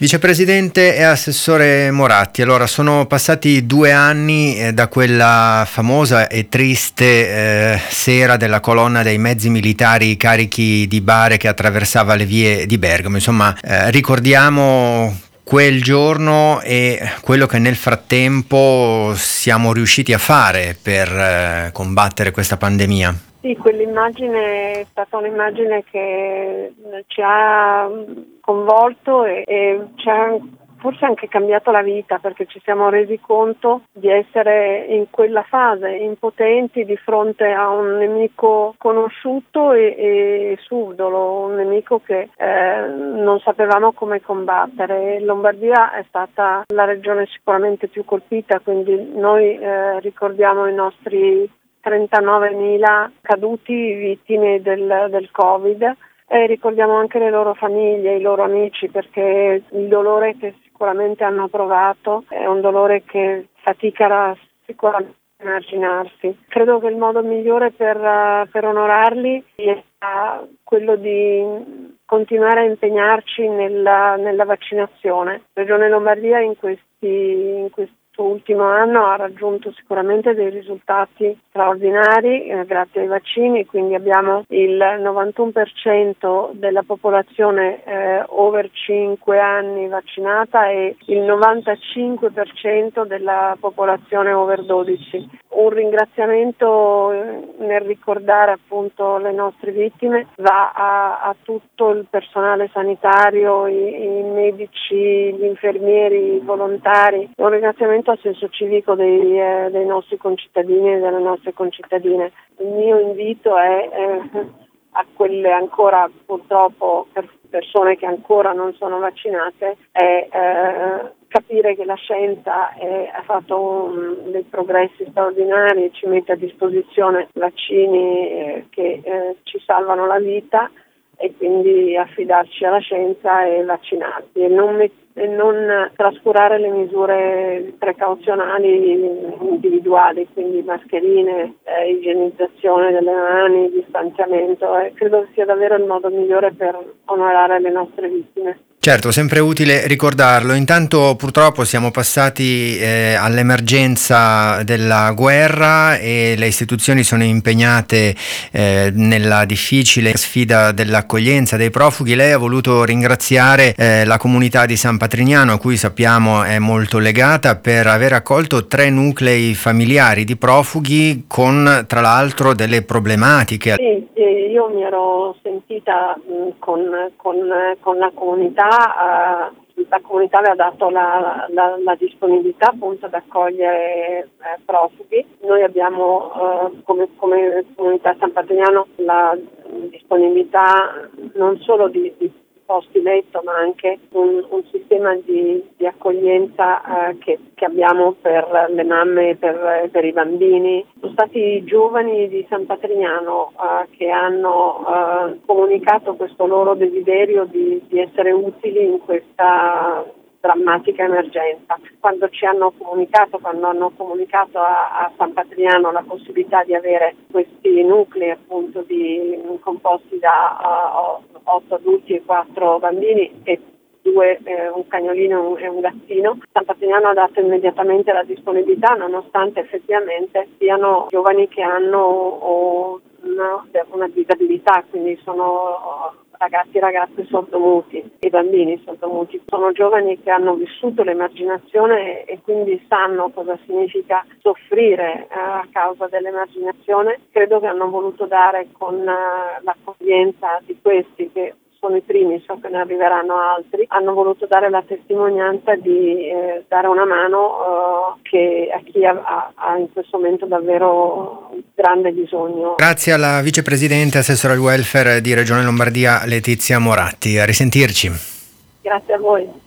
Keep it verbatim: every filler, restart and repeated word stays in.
Vicepresidente e assessore Moratti, allora sono passati due anni eh, da quella famosa e triste eh, sera della colonna dei mezzi militari carichi di bare che attraversava le vie di Bergamo. Insomma, eh, ricordiamo quel giorno e quello che nel frattempo siamo riusciti a fare per eh, combattere questa pandemia. Sì, quell'immagine è stata un'immagine che ci ha coinvolto e, e ci ha forse anche cambiato la vita, perché ci siamo resi conto di essere in quella fase impotenti di fronte a un nemico conosciuto e, e subdolo, un nemico che eh, non sapevamo come combattere. Lombardia è stata la regione sicuramente più colpita, quindi noi eh, ricordiamo i nostri trentanovemila caduti, vittime del, del Covid, e ricordiamo anche le loro famiglie, i loro amici, perché il dolore che sicuramente hanno provato è un dolore che fatica sicuramente a immaginarsi. Credo che il modo migliore per, per onorarli sia quello di continuare a impegnarci nella, nella vaccinazione. La Regione Lombardia in questi, in questi ultimo anno ha raggiunto sicuramente dei risultati straordinari eh, grazie ai vaccini, quindi abbiamo il novantuno per cento della popolazione eh, over cinque anni vaccinata e il novantacinque per cento della popolazione over dodici. Un ringraziamento eh, nel ricordare appunto le nostre vittime va a, a tutto il personale sanitario, i, i medici, gli infermieri, i volontari. Un ringraziamento a senso civico dei, eh, dei nostri concittadini e delle nostre concittadine. Il mio invito è eh, a quelle ancora purtroppo per persone che ancora non sono vaccinate è eh, capire che la scienza è, ha fatto un, dei progressi straordinari e ci mette a disposizione vaccini eh, che eh, ci salvano la vita, e quindi affidarci alla scienza e vaccinarsi e non, met- e non trascurare le misure precauzionali individuali, quindi mascherine, eh, igienizzazione delle mani, distanziamento. Eh, credo sia davvero il modo migliore per onorare le nostre vittime. Certo, sempre utile ricordarlo. Intanto purtroppo siamo passati eh, all'emergenza della guerra e le istituzioni sono impegnate eh, nella difficile sfida dell'accoglienza dei profughi. Lei ha voluto ringraziare eh, la comunità di San Patrignano, a cui sappiamo è molto legata, per aver accolto tre nuclei familiari di profughi con tra l'altro delle problematiche. Sì, sì, io mi ero sentita mh, con, con, con la comunità. Uh, la comunità aveva dato la, la, la disponibilità appunto ad accogliere eh, profughi. Noi abbiamo uh, come, come comunità San Patrignano la disponibilità non solo di, di posti letto, ma anche un, un sistema di, di accoglienza eh, che, che abbiamo per le mamme e per, per i bambini. Sono stati i giovani di San Patrignano eh, che hanno eh, comunicato questo loro desiderio di, di essere utili in questa drammatica emergenza. Quando ci hanno comunicato, quando hanno comunicato a, a San Patrignano la possibilità di avere questi nuclei appunto di, composti da uh, otto adulti e quattro bambini e due, eh, un cagnolino e un gattino, San Patrignano ha dato immediatamente la disponibilità, nonostante effettivamente siano giovani che hanno oh, una, una disabilità, quindi sono oh, ragazzi e ragazze sordomuti e bambini sordomuti. Sono giovani che hanno vissuto l'emarginazione e quindi sanno cosa significa soffrire eh, a causa dell'emarginazione. Credo che hanno voluto dare con eh, l'accoglienza di questi, che sono i primi, so che ne arriveranno altri, hanno voluto dare la testimonianza di eh, dare una mano eh, che a chi ha, ha in questo momento davvero grande bisogno. Grazie alla vicepresidente assessore al welfare di Regione Lombardia Letizia Moratti. A risentirci. Grazie a voi.